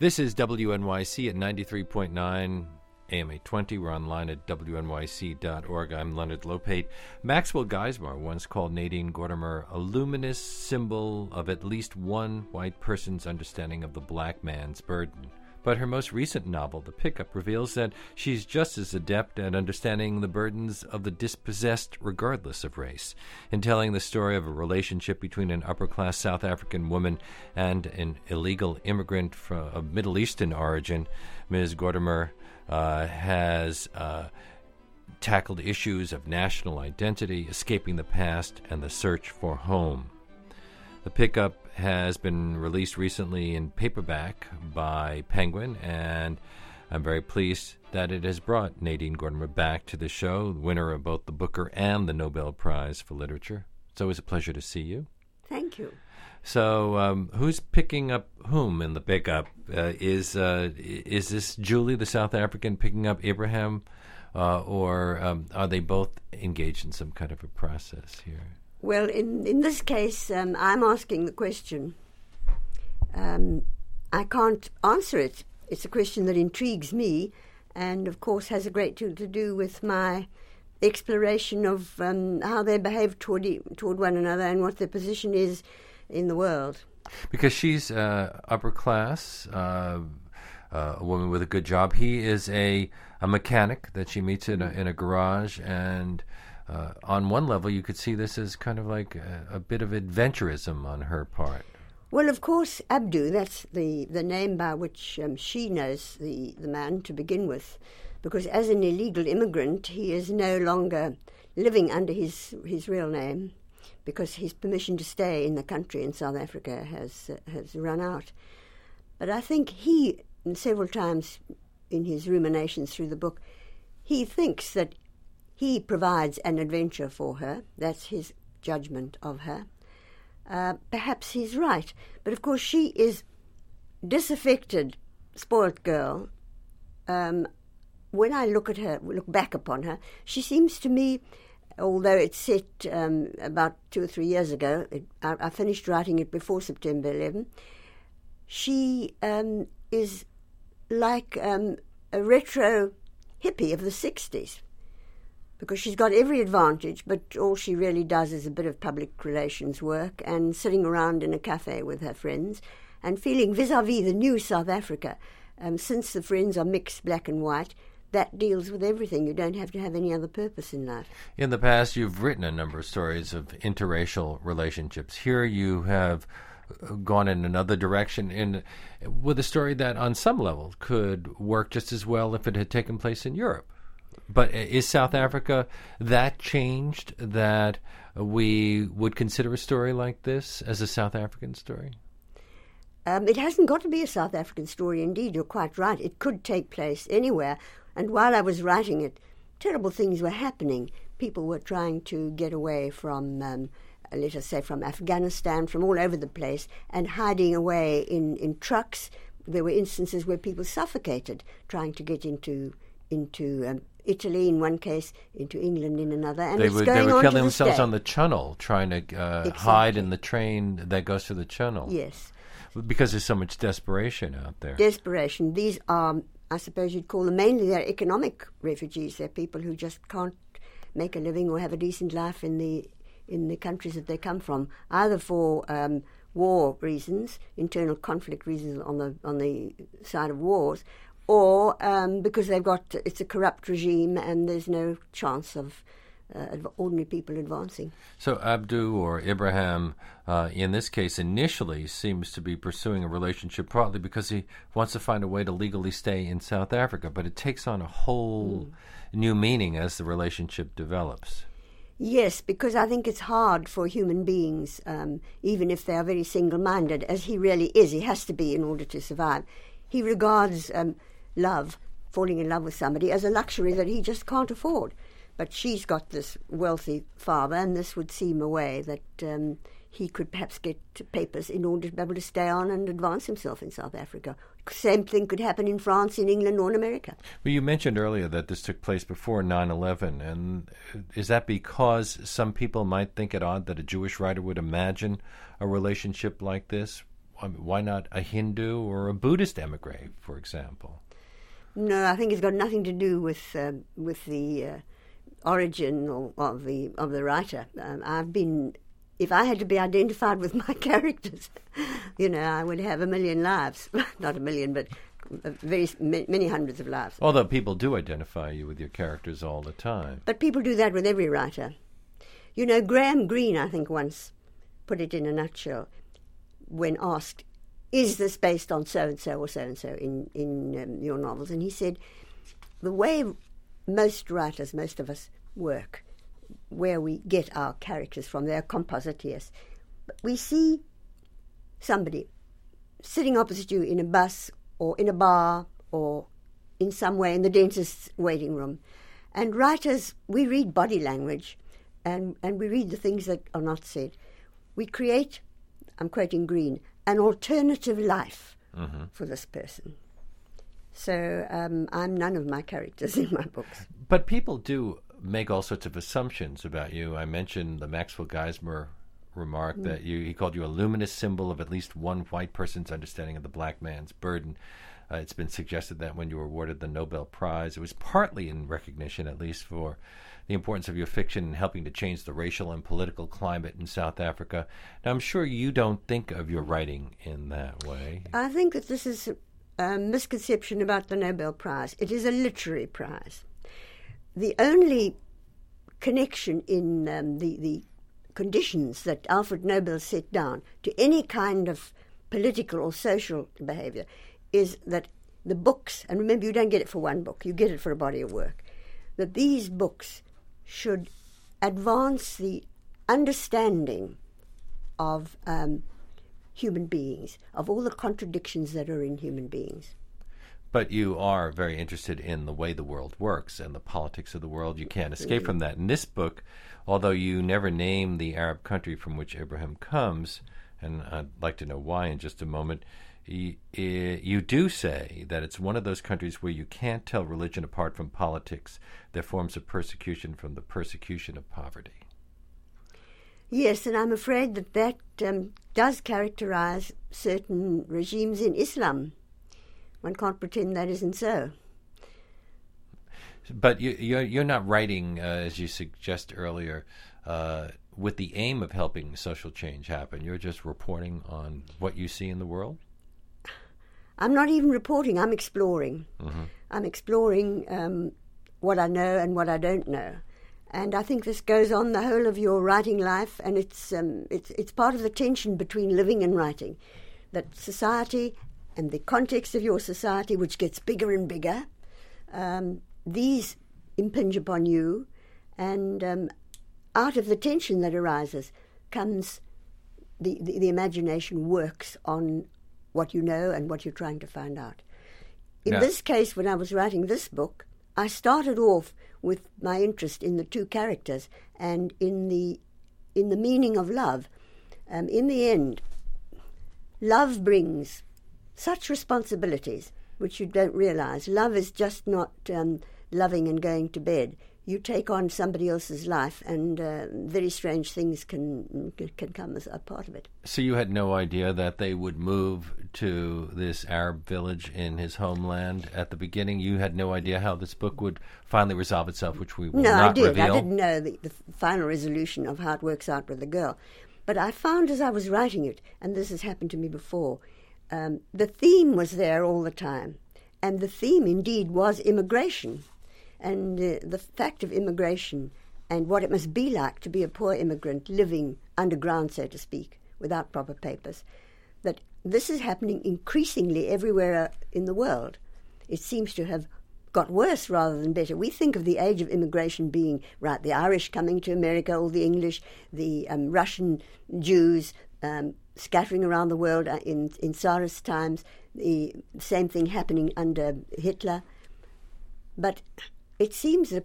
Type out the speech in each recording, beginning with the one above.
This is WNYC at 93.9 AM 820. We're online at WNYC.org. I'm Leonard Lopate. Maxwell Geismar once called Nadine Gordimer a luminous symbol of at least one white person's understanding of the black man's burden. But her most recent novel, The Pickup, reveals that she's just as adept at understanding the burdens of the dispossessed regardless of race. In telling the story of a relationship between an upper-class South African woman and an illegal immigrant of Middle Eastern origin, Ms. Gordimer has tackled issues of national identity, escaping the past, and the search for home. The Pickup has been released recently in paperback by Penguin, and I'm very pleased that it has brought Nadine Gordimer back to the show, winner of both the Booker and the Nobel Prize for Literature. It's always a pleasure to see you. Thank you. So who's picking up whom in the Pickup? Is this Julie, the South African, picking up Abraham, or are they both engaged in some kind of a process here? Well, in this case, I'm asking the question. I can't answer it. It's a question that intrigues me and, of course, has a great deal to do with my exploration of how they behave toward one another and what their position is in the world. Because she's upper class, a woman with a good job. He is a mechanic that she meets in a garage, and on one level, you could see this as kind of like a bit of adventurism on her part. Well, of course, Abdu, that's the name by which she knows the man to begin with, because as an illegal immigrant, he is no longer living under his real name, because his permission to stay in the country in South Africa has run out. But I think he, several times in his ruminations through the book, he thinks that he provides an adventure for her. That's his judgment of her. Perhaps he's right. But, of course, she is disaffected, spoilt girl. When I look back upon her, she seems to me, although it's set about 2 or 3 years ago, I finished writing it before September 11, she is like a retro hippie of the 60s. Because she's got every advantage, but all she really does is a bit of public relations work and sitting around in a cafe with her friends and feeling vis-à-vis the new South Africa. Since the friends are mixed black and white, that deals with everything. You don't have to have any other purpose in life. In the past, you've written a number of stories of interracial relationships. Here you have gone in another direction with a story that on some level could work just as well if it had taken place in Europe. But is South Africa that changed that we would consider a story like this as a South African story? It hasn't got to be a South African story, indeed. You're quite right. It could take place anywhere. And while I was writing it, terrible things were happening. People were trying to get away from, let us say, from Afghanistan, from all over the place, and hiding away in trucks. There were instances where people suffocated trying to get into Italy in one case, into England in another, and they were killing themselves on the Channel, trying to hide in the train that goes through the Channel. Yes. Because there's so much desperation out there. Desperation. These are, I suppose you'd call them, mainly they're economic refugees. They're people who just can't make a living or have a decent life in the countries that they come from, either for war reasons, internal conflict reasons on the side of wars, or because it's a corrupt regime and there's no chance of ordinary people advancing. So Abdu or Ibrahim, in this case, initially seems to be pursuing a relationship partly because he wants to find a way to legally stay in South Africa, but it takes on a whole new meaning as the relationship develops. Yes, because I think it's hard for human beings, even if they are very single-minded, as he really is. He has to be in order to survive. He regards love, falling in love with somebody, as a luxury that he just can't afford. But she's got this wealthy father, and this would seem a way that he could perhaps get papers in order to be able to stay on and advance himself in South Africa. Same thing could happen in France, in England, or in America. Well, you mentioned earlier that this took place before 9/11, and is that because some people might think it odd that a Jewish writer would imagine a relationship like this? why not a Hindu or a Buddhist emigre, for example? No, I think it's got nothing to do with the origin of the writer. If I had to be identified with my characters, I would have a million lives. Not a million, but many hundreds of lives. Although people do identify you with your characters all the time. But people do that with every writer. Graham Greene, I think, once put it in a nutshell when asked, is this based on so-and-so or so-and-so in your novels? And he said, the way most writers, most of us, work, where we get our characters from, they're compositors. We see somebody sitting opposite you in a bus or in a bar or in some way in the dentist's waiting room. And writers, we read body language and we read the things that are not said. We create, I'm quoting Greene, an alternative life for this person. So I'm none of my characters in my books. But people do make all sorts of assumptions about you. I mentioned the Maxwell Geismar remark that he called you a luminous symbol of at least one white person's understanding of the black man's burden. It's been suggested that when you were awarded the Nobel Prize, it was partly in recognition, at least, for the importance of your fiction in helping to change the racial and political climate in South Africa. Now, I'm sure you don't think of your writing in that way. I think that this is a misconception about the Nobel Prize. It is a literary prize. The only connection in the conditions that Alfred Nobel set down to any kind of political or social behavior is that the books, and remember, you don't get it for one book, you get it for a body of work, that these books should advance the understanding of human beings, of all the contradictions that are in human beings. But you are very interested in the way the world works and the politics of the world. You can't escape from that. In this book, although you never name the Arab country from which Abraham comes, and I'd like to know why in just a moment, you do say that it's one of those countries where you can't tell religion apart from politics. They're forms of persecution from the persecution of poverty. Yes, and I'm afraid that does characterize certain regimes in Islam. One can't pretend that isn't so. But you're not writing, as you suggest earlier, with the aim of helping social change happen. You're just reporting on what you see in the world? I'm not even reporting. I'm exploring. Mm-hmm. I'm exploring what I know and what I don't know. And I think this goes on the whole of your writing life, and it's part of the tension between living and writing, that society and the context of your society, which gets bigger and bigger, these impinge upon you, and out of the tension that arises comes the imagination works on what you know and what you're trying to find out. In this case, when I was writing this book, I started off with my interest in the two characters and in the meaning of love. In the end, love brings such responsibilities which you don't realize. Love is just not loving and going to bed. You take on somebody else's life, and very strange things can come as a part of it. So you had no idea that they would move to this Arab village in his homeland at the beginning? You had no idea how this book would finally resolve itself, which we will not reveal? No, I did. I didn't know the final resolution of how it works out with the girl. But I found as I was writing it, and this has happened to me before, the theme was there all the time. And the theme, indeed, was immigration. And the fact of immigration and what it must be like to be a poor immigrant living underground, so to speak, without proper papers, that this is happening increasingly everywhere in the world. It seems to have got worse rather than better. We think of the age of immigration being, right, the Irish coming to America, all the English, the Russian Jews scattering around the world in Tsarist times, the same thing happening under Hitler. But it seems that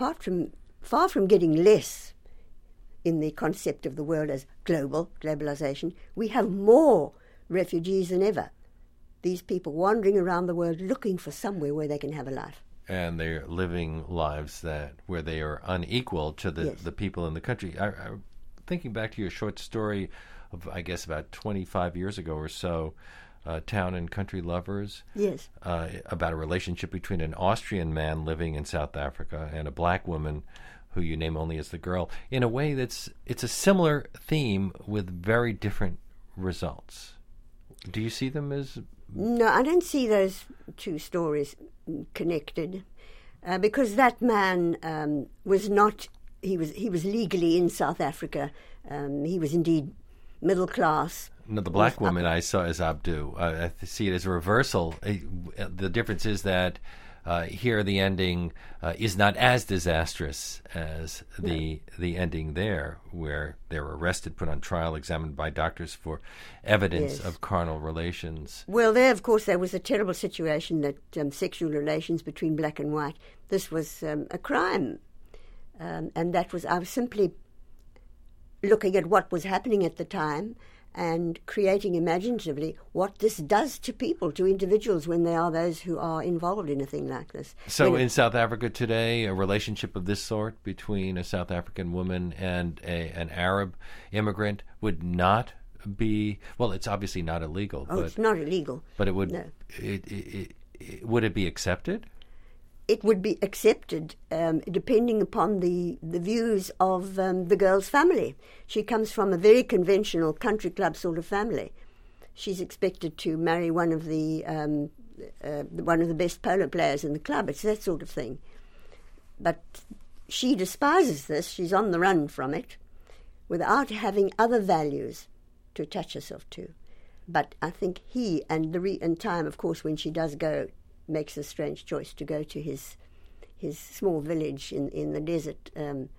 far from getting less in the concept of the world as globalization, we have more refugees than ever. These people wandering around the world looking for somewhere where they can have a life. And they're living lives where they are unequal to the people in the country. Thinking back to your short story of, I guess, about 25 years ago or so, Town and Country Lovers. Yes. About a relationship between an Austrian man living in South Africa and a black woman who you name only as the girl. In a way, it's a similar theme with very different results. Do you see them as... No, I don't see those two stories connected, because that man was not... He was legally in South Africa. He was indeed middle class. No, the black woman I saw as Abdu. I see it as a reversal. The difference is that here the ending is not as disastrous as the ending there, where they were arrested, put on trial, examined by doctors for evidence of carnal relations. Well, there was a terrible situation that sexual relations between black and white, this was a crime. And that was, I was simply looking at what was happening at the time and creating imaginatively what this does to people, to individuals, when they are those who are involved in a thing like this. So in South Africa today, a relationship of this sort between a South African woman and an Arab immigrant would not be, well, it's obviously not illegal. Oh, it's not illegal. But it would, no. Would it be accepted? It would be accepted depending upon the views of the girl's family. She comes from a very conventional country club sort of family. She's expected to marry one of the best polo players in the club. It's that sort of thing. But she despises this. She's on the run from it without having other values to attach herself to. But I think he, and in time, of course, when she does go, makes a strange choice to go to his small village in the desert,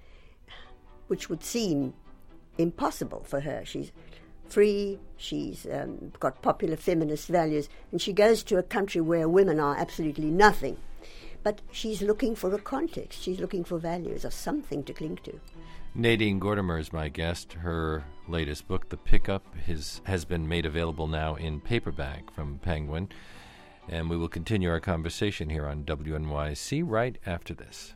which would seem impossible for her. She's free, she's got popular feminist values, and she goes to a country where women are absolutely nothing. But she's looking for a context, she's looking for values or something to cling to. Nadine Gordimer is my guest. Her latest book, The Pickup, has been made available now in paperback from Penguin. And we will continue our conversation here on WNYC right after this.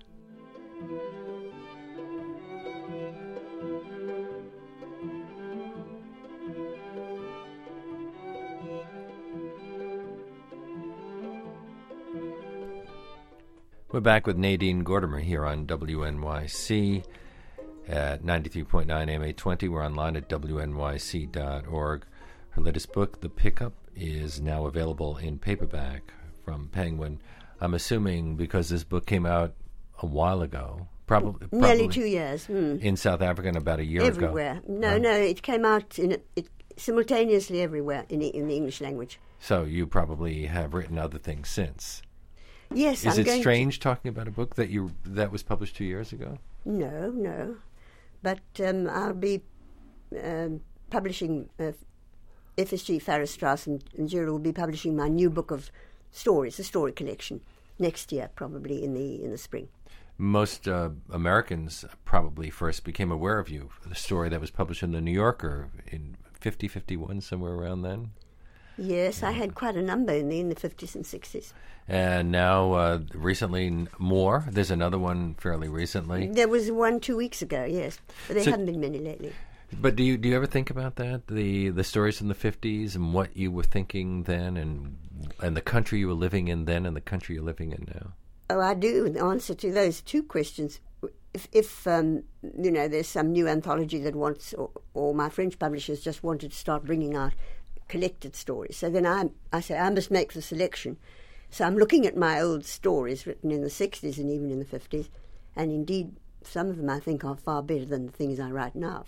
We're back with Nadine Gordimer here on WNYC at 93.9 AM820. We're online at WNYC.org. Her latest book, The Pickup, is now available in paperback from Penguin. I'm assuming because this book came out a while ago, probably nearly 2 years. In South Africa, and about a year everywhere. ago. No, it came out simultaneously everywhere in the English language. So you probably have written other things since. Yes. Is it strange talking about a book that was published 2 years ago? No. But I'll be publishing. FSG, Farrar, Straus and Gera will be publishing my new book of stories, a story collection, next year, probably in the spring. Most Americans probably first became aware of you for the story that was published in The New Yorker in 51, somewhere around then. Yes, I had quite a number in the 50s and 60s. And now, recently, more. There's another one fairly recently. There was one 2 weeks ago, yes, but there haven't been many lately. But do you ever think about that, the stories from the 50s and what you were thinking then, and the country you were living in then and the country you're living in now? Oh, I do. The answer to those two questions, if there's some new anthology that wants, or my French publishers just wanted to start bringing out collected stories, so then I say I must make the selection. So I'm looking at my old stories written in the 60s and even in the 50s, and indeed some of them I think are far better than the things I write now.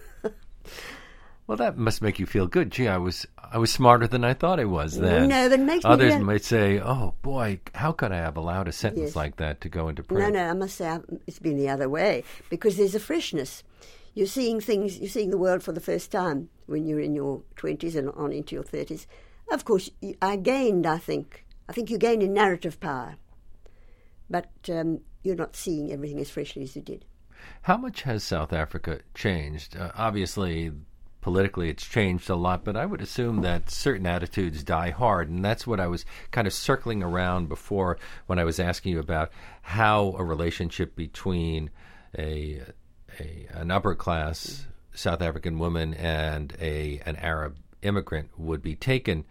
Well, that must make you feel good. Gee, I was smarter than I thought I was then. No, that makes Others might say, "Oh boy, how could I have allowed a sentence like that to go into print?" No, I must say it's been the other way, because there's a freshness. You're seeing the world for the first time when you're in your 20s and on into your 30s. Of course, I think you gain in narrative power, but you're not seeing everything as freshly as you did. How much has South Africa changed? Obviously, politically it's changed a lot, but I would assume that certain attitudes die hard, and that's what I was kind of circling around before when I was asking you about how a relationship between an upper-class South African woman and an Arab immigrant would be taken,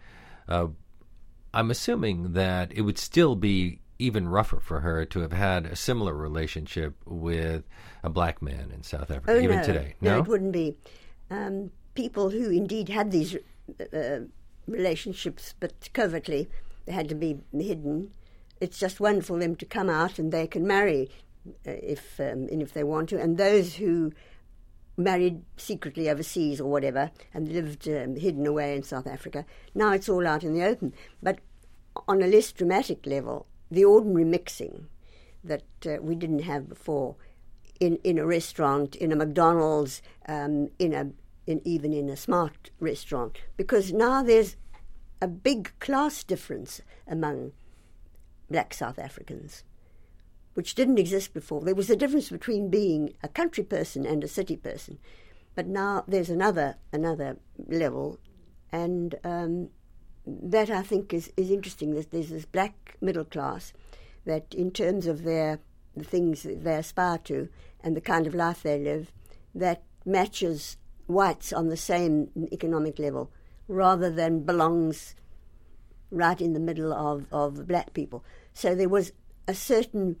I'm assuming that it would still be even rougher for her to have had a similar relationship with a black man in South Africa, even today. No, it wouldn't be. People who indeed had these relationships, but covertly, they had to be hidden. It's just wonderful for them to come out and they can marry if they want to. And those who married secretly overseas or whatever and lived hidden away in South Africa, now it's all out in the open. But on a less dramatic level, the ordinary mixing that we didn't have before in a restaurant, in a McDonald's, even in a smart restaurant, because now there's a big class difference among black South Africans, which didn't exist before. There was a difference between being a country person and a city person, but now there's another level, and that I think is interesting. There's this black middle class that, in terms of the things that they aspire to and the kind of life they live, that matches whites on the same economic level, rather than belongs right in the middle of black people. So there was a certain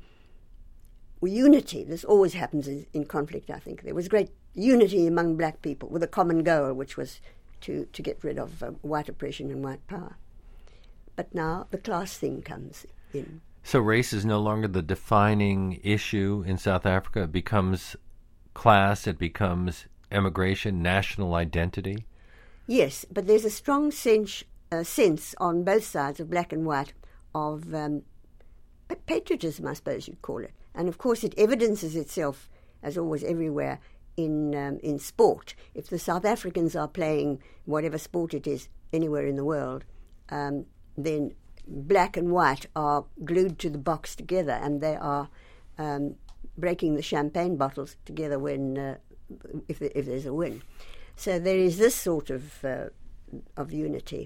unity. This always happens in conflict, I think. There was great unity among black people with a common goal, which was to get rid of white oppression and white power. But now the class thing comes in. So race is no longer the defining issue in South Africa. It becomes class, it becomes immigration, national identity? Yes, but there's a strong sense on both sides, of black and white, of patriotism, I suppose you'd call it. And of course it evidences itself, as always everywhere, in sport. If the South Africans are playing whatever sport it is anywhere in the world, then black and white are glued to the box together, and they are breaking the champagne bottles together when if there's a win. So there is this sort of unity.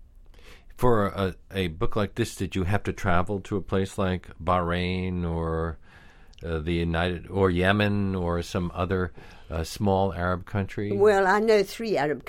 For a book like this, did you have to travel to a place like Bahrain or the United or Yemen or some other small Arab country? Well, I know two Arab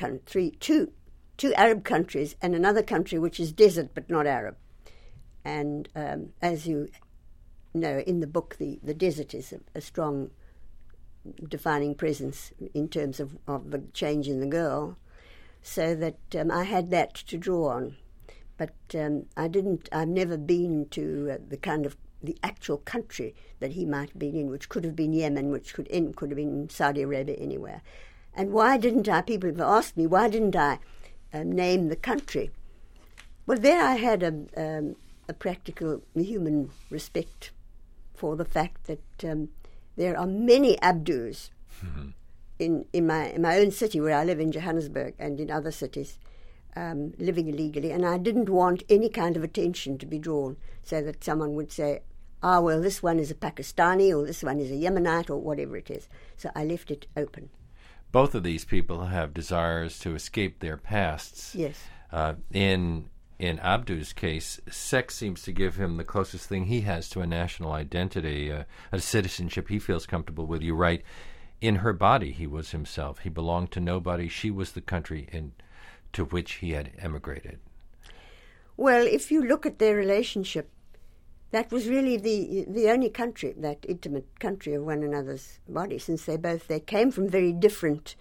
countries and another country which is desert but not Arab. And as you know, in the book, the desert is a strong defining presence in terms of the change in the girl, so that I had that to draw on. But I've never been to the actual country that he might have been in, which could have been Yemen, which could have been Saudi Arabia, anywhere. And why didn't I, people have asked me, why didn't I name the country? Well, there I had a practical human respect for the fact that there are many Abdus in my own city where I live, in Johannesburg, and in other cities, living illegally, and I didn't want any kind of attention to be drawn so that someone would say, well, this one is a Pakistani or this one is a Yemenite or whatever it is. So I left it open. Both of these people have desires to escape their pasts. Yes. In Abdu's case, sex seems to give him the closest thing he has to a national identity, a citizenship he feels comfortable with. You write, in her body he was himself. He belonged to nobody. She was the country to which he had emigrated. Well, if you look at their relationship, that was really the only country, that intimate country of one another's body, since they came from very different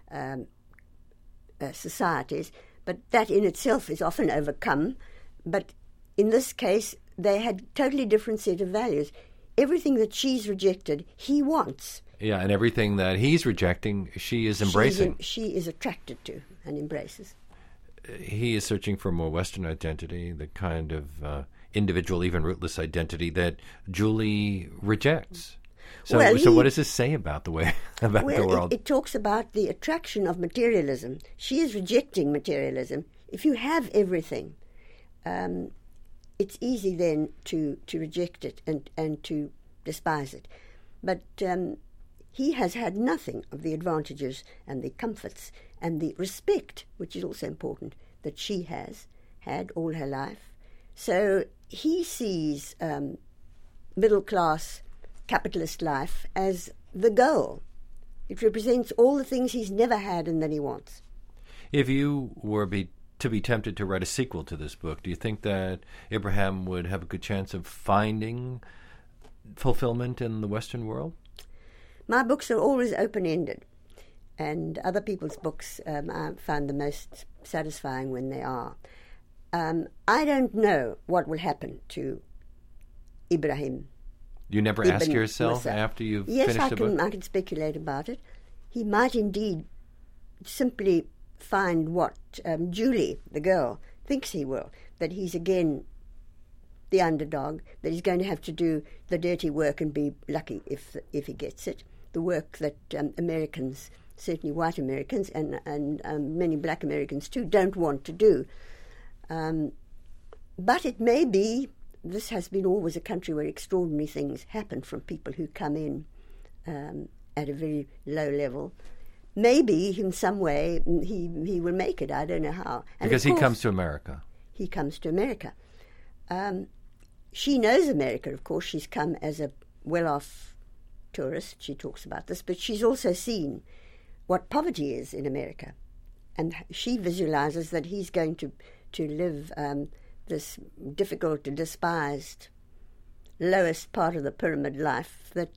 societies. But that in itself is often overcome. But in this case, they had totally different set of values. Everything that she's rejected, he wants. Yeah, and everything that he's rejecting, she is embracing. She is attracted to and embraces. He is searching for a more Western identity, the kind of individual, even rootless identity that Julie rejects. So what does this say about the world? It talks about the attraction of materialism. She is rejecting materialism. If you have everything, it's easy then to reject it and to despise it. But he has had nothing of the advantages and the comforts and the respect, which is also important, that she has had all her life. So he sees middle-class capitalist life as the goal, It represents all the things he's never had and that he wants. If you were to be tempted to write a sequel to this book, do you think that Ibrahim would have a good chance of finding fulfillment in the Western world? My books are always open-ended, and other people's books I find the most satisfying when they are. I don't know what will happen to Ibrahim. You never ask yourself Musa. after you've Yes, finished the book? Yes, I can speculate about it. He might indeed simply find what Julie, the girl, thinks he will, that he's again the underdog, that he's going to have to do the dirty work and be lucky if he gets it, the work that Americans, certainly white Americans and many black Americans too, don't want to do. But it may be, this has been always a country where extraordinary things happen from people who come in at a very low level. Maybe in some way he will make it. I don't know how. And because of course, he comes to America. He comes to America. She knows America, of course. She's come as a well-off tourist. She talks about this. But she's also seen what poverty is in America. And she visualizes that he's going to live this difficult, despised, lowest part of the pyramid life that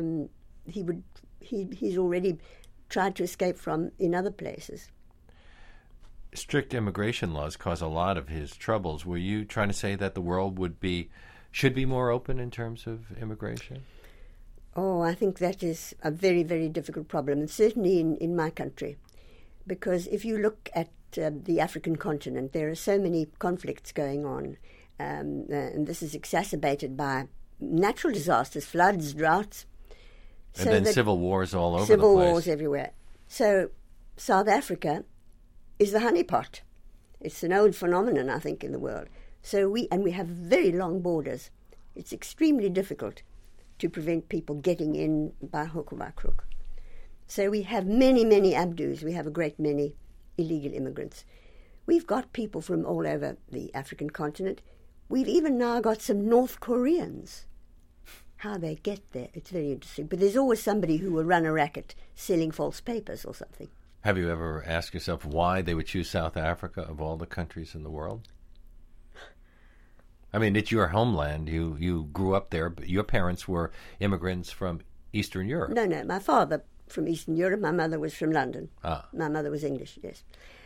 he's already tried to escape from in other places. Strict immigration laws cause a lot of his troubles. Were you trying to say that the world should be more open in terms of immigration? Oh, I think that is a very, very difficult problem, and certainly in my country. Because if you look at the African continent, there are so many conflicts going on, and this is exacerbated by natural disasters, floods, droughts. And then civil wars all over the place. Civil wars everywhere. So South Africa is the honeypot. It's an old phenomenon, I think, in the world. So we have very long borders. It's extremely difficult to prevent people getting in by hook or by crook. So we have many, many Abdus. We have a great many illegal immigrants. We've got people from all over the African continent. We've even now got some North Koreans. How they get there, it's very interesting. But there's always somebody who will run a racket selling false papers or something. Have you ever asked yourself why they would choose South Africa of all the countries in the world? I mean, it's your homeland. You grew up there, but your parents were immigrants from Eastern Europe. No, my father from Eastern Europe. My mother was from London. Ah. My mother was English, yes.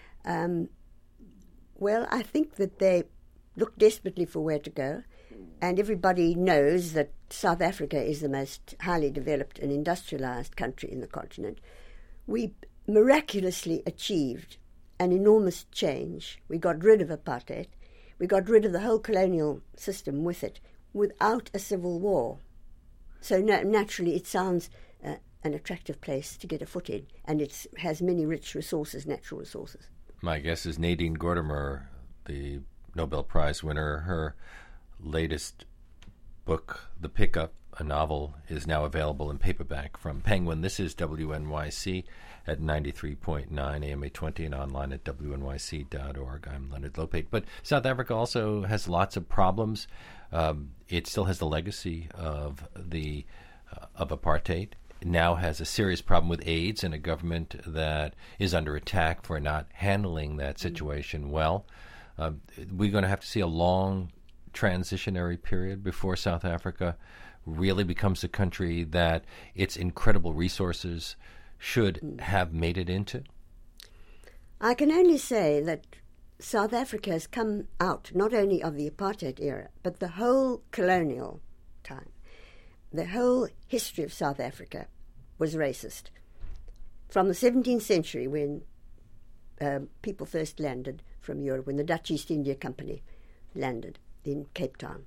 Well, I think that they looked desperately for where to go. And everybody knows that South Africa is the most highly developed and industrialized country in the continent. We miraculously achieved an enormous change. We got rid of apartheid. We got rid of the whole colonial system with it, without a civil war. So naturally it sounds an attractive place to get a foot in, and it has many rich resources, natural resources. My guess is Nadine Gordimer, the Nobel Prize winner. Her latest book, The Pickup, a novel, is now available in paperback from Penguin. This is WNYC at 93.9 AM820 and online at wnyc.org. I'm Leonard Lopate. But South Africa also has lots of problems. It still has the legacy of apartheid. It now has a serious problem with AIDS and a government that is under attack for not handling that situation well. We're going to have to see a long transitionary period before South Africa really becomes a country that its incredible resources should have made it into? I can only say that South Africa has come out not only of the apartheid era, but the whole colonial time. The whole history of South Africa was racist. From the 17th century, when people first landed from Europe, when the Dutch East India Company landed in Cape Town,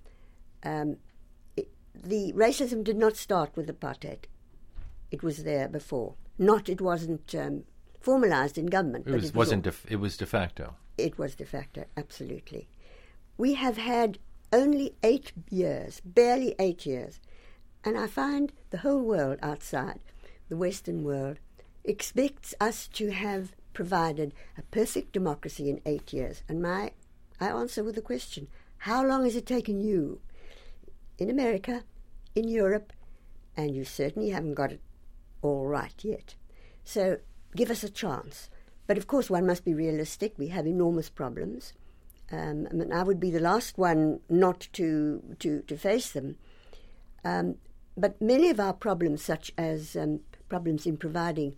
the racism did not start with apartheid. It was there before. It wasn't formalized in government. It was de facto. It was de facto, absolutely. We have had only 8 years, barely 8 years, and I find the whole world outside, the Western world, expects us to have provided a perfect democracy in 8 years. And I answer with a question: how long has it taken you? In America, in Europe, and you certainly haven't got it all right yet. So give us a chance. But of course, one must be realistic. We have enormous problems. I would be the last one not to face them. But many of our problems, such as problems in providing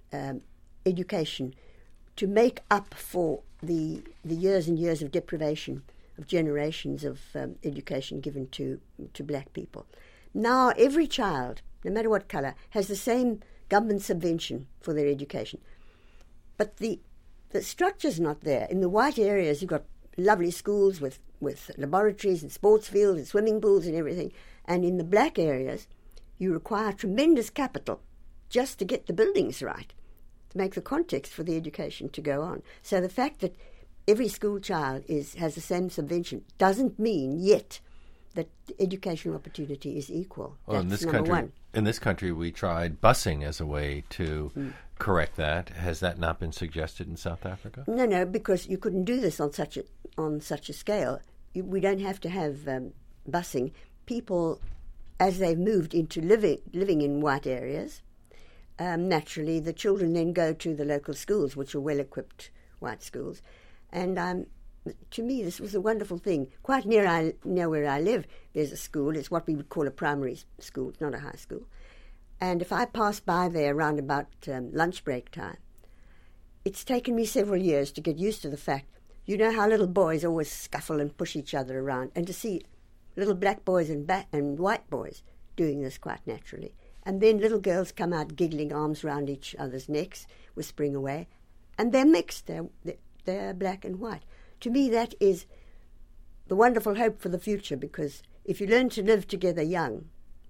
education, to make up for the years and years of deprivation of generations of education given to black people. Now every child, no matter what colour, has the same government subvention for their education. But the structure's not there. In the white areas, you've got lovely schools with laboratories and sports fields and swimming pools and everything. And in the black areas, you require tremendous capital just to get the buildings right, to make the context for the education to go on. So the fact that every school child has the same subvention doesn't mean yet that educational opportunity is equal. Well, that's number one. In this country, we tried busing as a way to correct that. Has that not been suggested in South Africa? No, because you couldn't do this on such a scale. We don't have to have busing. People, as they've moved into living in white areas, naturally the children then go to the local schools, which are well-equipped white schools. And to me, this was a wonderful thing. Quite near where I live, there's a school. It's what we would call a primary school. It's not a high school. And if I pass by there around about lunch break time, it's taken me several years to get used to the fact, you know how little boys always scuffle and push each other around, and to see little black boys and white boys doing this quite naturally. And then little girls come out giggling, arms round each other's necks, whispering away. And they're mixed. They're black and white. To me, that is the wonderful hope for the future, because if you learn to live together young,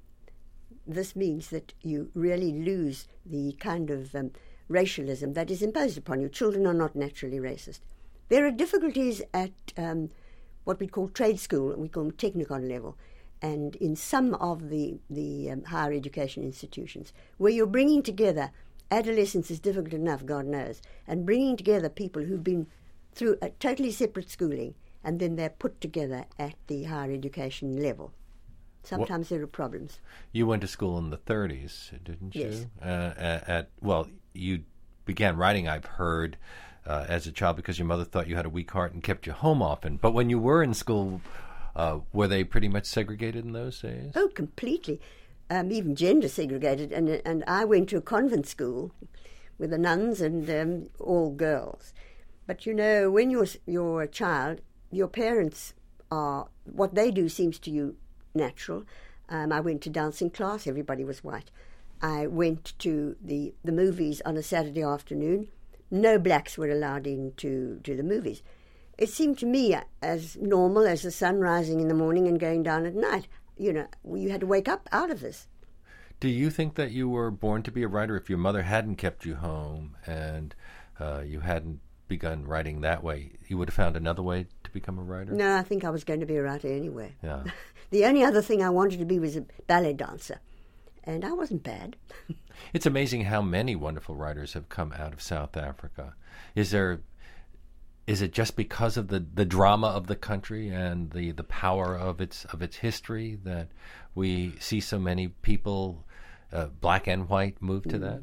this means that you really lose the kind of racialism that is imposed upon you. Children are not naturally racist. There are difficulties at what we call trade school, we call them technicon level, and in some of the higher education institutions, where you're bringing together, adolescence is difficult enough, God knows, and bringing together people who've been through a totally separate schooling, and then they're put together at the higher education level. Sometimes there are problems. You went to school in the 30s, didn't you? Yes. You began writing, I've heard, as a child because your mother thought you had a weak heart and kept you home often. But when you were in school, were they pretty much segregated in those days? Oh, completely. Even gender segregated. And I went to a convent school with the nuns and all girls. But, you know, when you're a child, your parents are, what they do seems to you natural. I went to dancing class, everybody was white. I went to the movies on a Saturday afternoon. No blacks were allowed into the movies. It seemed to me as normal as the sun rising in the morning and going down at night. You know, you had to wake up out of this. Do you think that you were born to be a writer? If your mother hadn't kept you home and you hadn't begun writing that way, you would have found another way to become a writer? No, I think I was going to be a writer anyway. Yeah. The only other thing I wanted to be was a ballet dancer, and I wasn't bad. It's amazing how many wonderful writers have come out of South Africa. Is it just because of the drama of the country and the power of its history that we see so many people, black and white, move to that?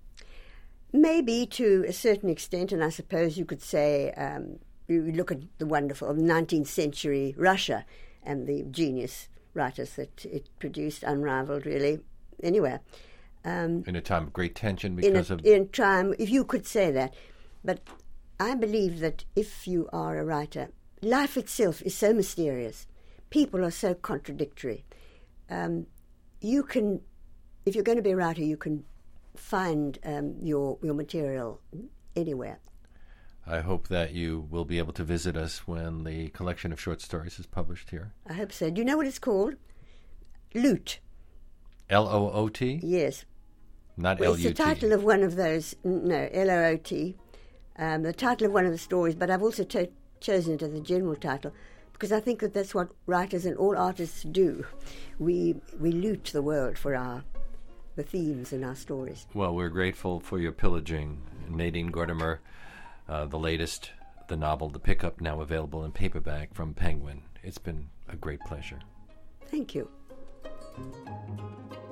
Maybe to a certain extent, and I suppose you could say you look at the wonderful 19th century Russia and the genius writers that it produced, unrivaled really. Anyway. In a time of great tension in a time, if you could say that. But I believe that if you are a writer, life itself is so mysterious. People are so contradictory. You can, if you're going to be a writer, you can find your material anywhere. I hope that you will be able to visit us when the collection of short stories is published here. I hope so. Do you know what it's called? Loot. L-O-O-T? Yes. Not Well, L-U-T. it's the title of one of those, no, L-O-O-T, the title of one of the stories, but I've also chosen it as a general title because I think that that's what writers and all artists do. We loot the world for the themes in our stories. Well, we're grateful for your pillaging. Nadine Gordimer, the latest, the novel, The Pickup, now available in paperback from Penguin. It's been a great pleasure. Thank you.